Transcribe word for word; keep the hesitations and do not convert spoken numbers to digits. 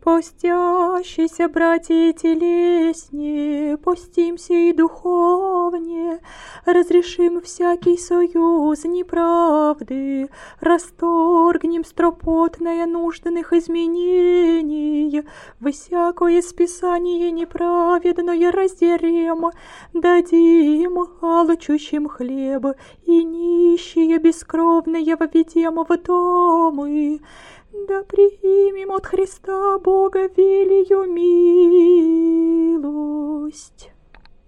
Постящиеся братья телесне, постимся и духовне, разрешим всякий союз неправды, расторгнем стропотное нужденных изменений, всякое списание неправедное раздерем, дадим алчущим хлеб, и нищие бескровные введем в домы. Да примем от Христа Бога велию милость.